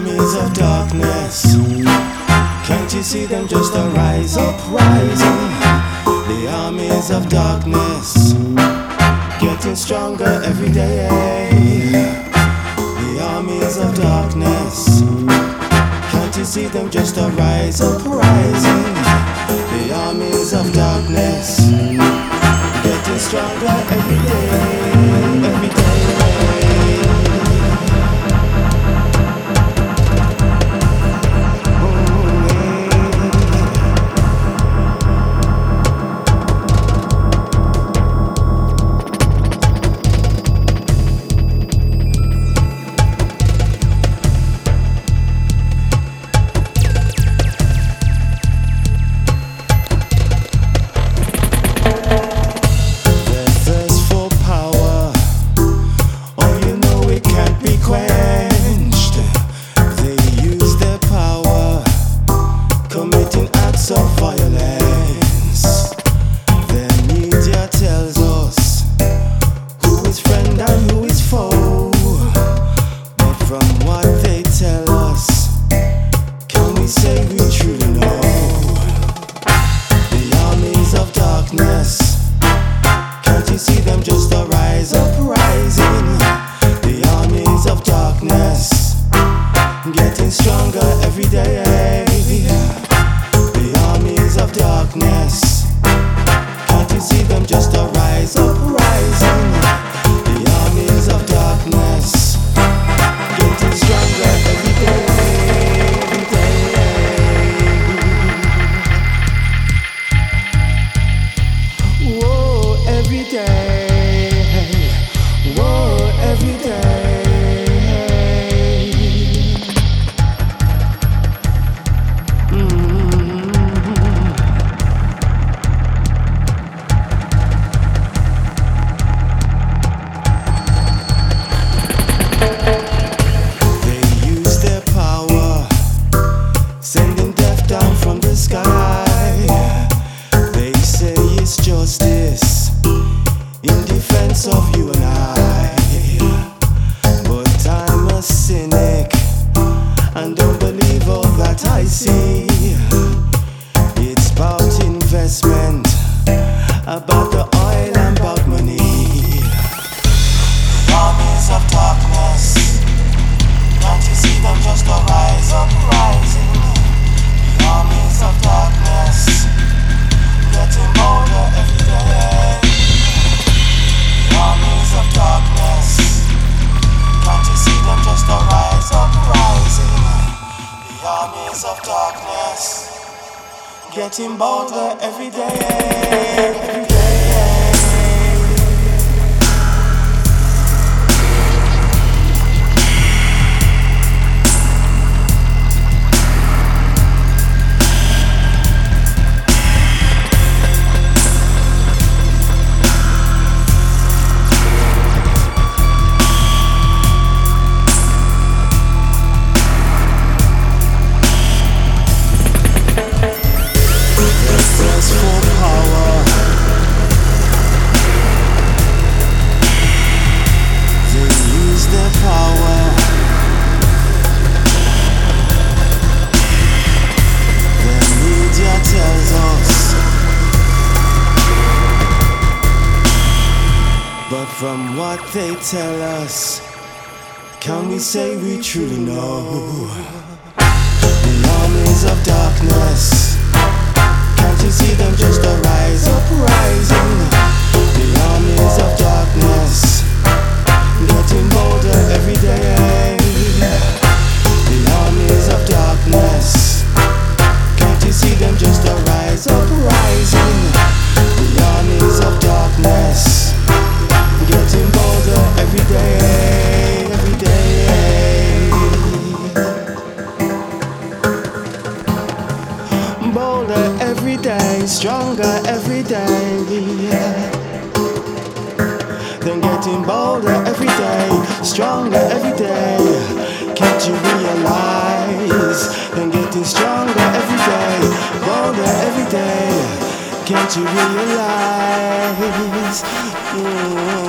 armies of darkness. Can't you see them just arise up, rising? The armies of darkness, getting stronger every day. The armies of darkness, can't you see them just arise up, rising? The armies of darkness, getting stronger every day, every day. Of violence, the media tells us who is friend and who is foe. But from what they tell us, can we say we truly know? The armies of darkness, can't you see them just arise up, rising? The armies of darkness, getting stronger every day. Of darkness, can't you see them just arise up, rising? The armies of darkness, getting stronger every day, every day. Whoa, every day. Whoa, every day. Sending death down from the sky. They say it's justice in defense of you and I. But I'm a cynic and don't believe all that I see. It's about investment, about the oil and about money. The armies of darkness, can't you see them just arise up, rising? Armies of darkness, getting bolder every day. The armies of darkness, can't you see them just arise up, rising? The armies of darkness, getting bolder every day, every day. But from what they tell us, can we say we truly know? The armies of darkness, can't you see them just arise up, rising? The armies of darkness, getting bolder every day. The armies of darkness, can't you see them just arise up, rising? The armies of darkness, getting bolder every day, every day. Bolder every day, stronger every day. Then getting bolder every day, stronger every day. Can't you realize? Then getting stronger every day, bolder every day. Can't you realize?